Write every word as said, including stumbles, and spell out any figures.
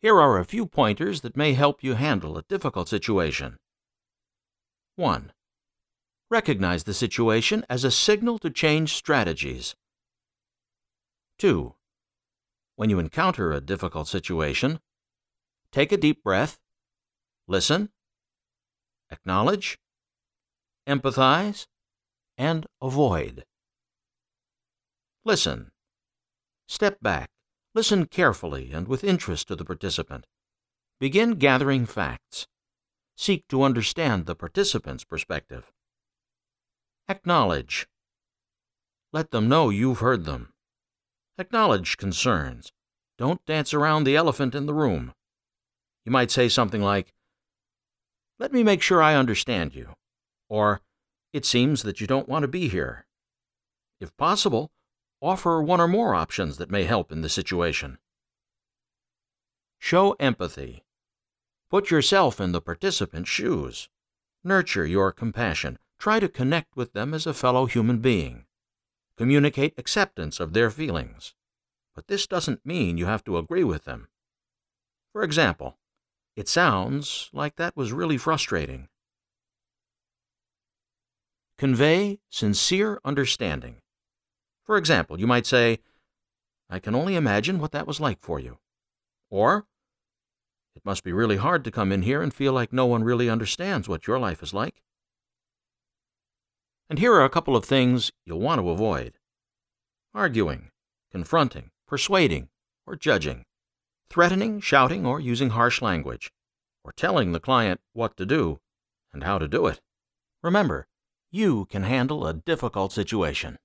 Here are a few pointers that may help you handle a difficult situation. one. Recognize the situation as a signal to change strategies. two. When you encounter a difficult situation, take a deep breath, listen, acknowledge, empathize, and avoid. Listen. Step back. Listen carefully and with interest to the participant. Begin gathering facts. Seek to understand the participant's perspective. Acknowledge. Let them know you've heard them. Acknowledge concerns. Don't dance around the elephant in the room. You might say something like, "Let me make sure I understand you," or, "It seems that you don't want to be here." If possible, offer one or more options that may help in the situation. Show empathy. Put yourself in the participant's shoes. Nurture your compassion. Try to connect with them as a fellow human being. Communicate acceptance of their feelings. But this doesn't mean you have to agree with them. For example, "It sounds like that was really frustrating." Convey sincere understanding. For example, you might say, "I can only imagine what that was like for you." Or, "It must be really hard to come in here and feel like no one really understands what your life is like." And here are a couple of things you'll want to avoid: arguing, confronting, persuading, or judging, threatening, shouting, or using harsh language, or telling the client what to do and how to do it. Remember, you can handle a difficult situation.